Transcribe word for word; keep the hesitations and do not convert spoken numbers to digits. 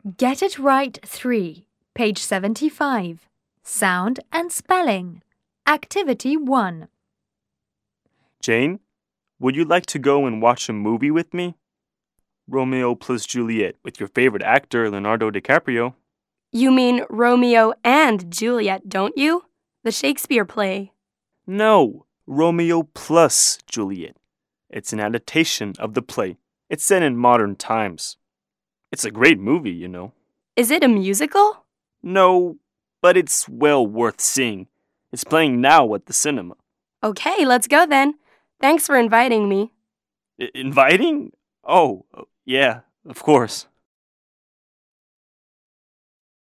Get It Right three, page seventy-five. Sound and Spelling. Activity one. Jane, would you like to go and watch a movie with me? Romeo plus Juliet with your favorite actor, Leonardo DiCaprio. You mean Romeo and Juliet, don't you? The Shakespeare play. No, Romeo plus Juliet. It's an adaptation of the play. It's set in modern times. It's a great movie, you know. Is it a musical? No, but it's well worth seeing. It's playing now at the cinema. Okay, let's go then. Thanks for inviting me. I- inviting? Oh, yeah, of course.